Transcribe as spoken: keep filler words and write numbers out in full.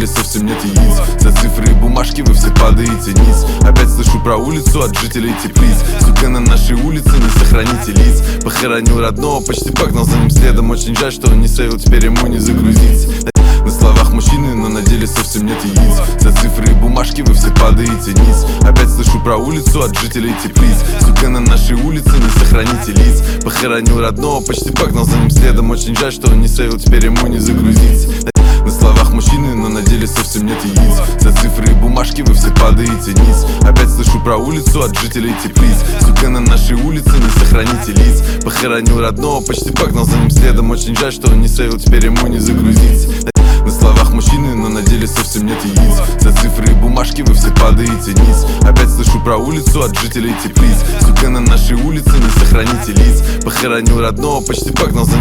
деле совсем нет яиц. За цифры и бумажки вы все падаете низ. Опять слышу про улицу от жителей теплиц. Сука, на нашей улице не сохраните лиц. Похоронил родного, почти погнал за ним следом. Очень жаль, что он не сейвил, теперь ему не загрузить. На словах мужчины, но на деле совсем нет яиц. За цифры и бумажки вы все падаете низ. Опять слышу про улицу от жителей теплиц. Сука, на нашей улице не сохраните лиц. Похоронил родного, почти погнал за ним следом. Очень жаль, что он не сейвил, теперь ему не загрузить. На словах мужчины, но на деле совсем нет яиц. За цифры и бумажки вы все падаете низ. Опять слышу про улицу от жителей теплиц. Сука, на нашей улице не сохраните лиц. Похоронил родного, почти погнал за ним следом. Очень жаль, что он не сейвил, теперь ему не загрузить. На словах мужчины, но на деле совсем нет яиц. За цифры и бумажки вы все падаете низ. Опять слышу про улицу от жителей теплиц. Сука, на нашей улице не сохраните лиц. Похоронил родного, почти погнал за ним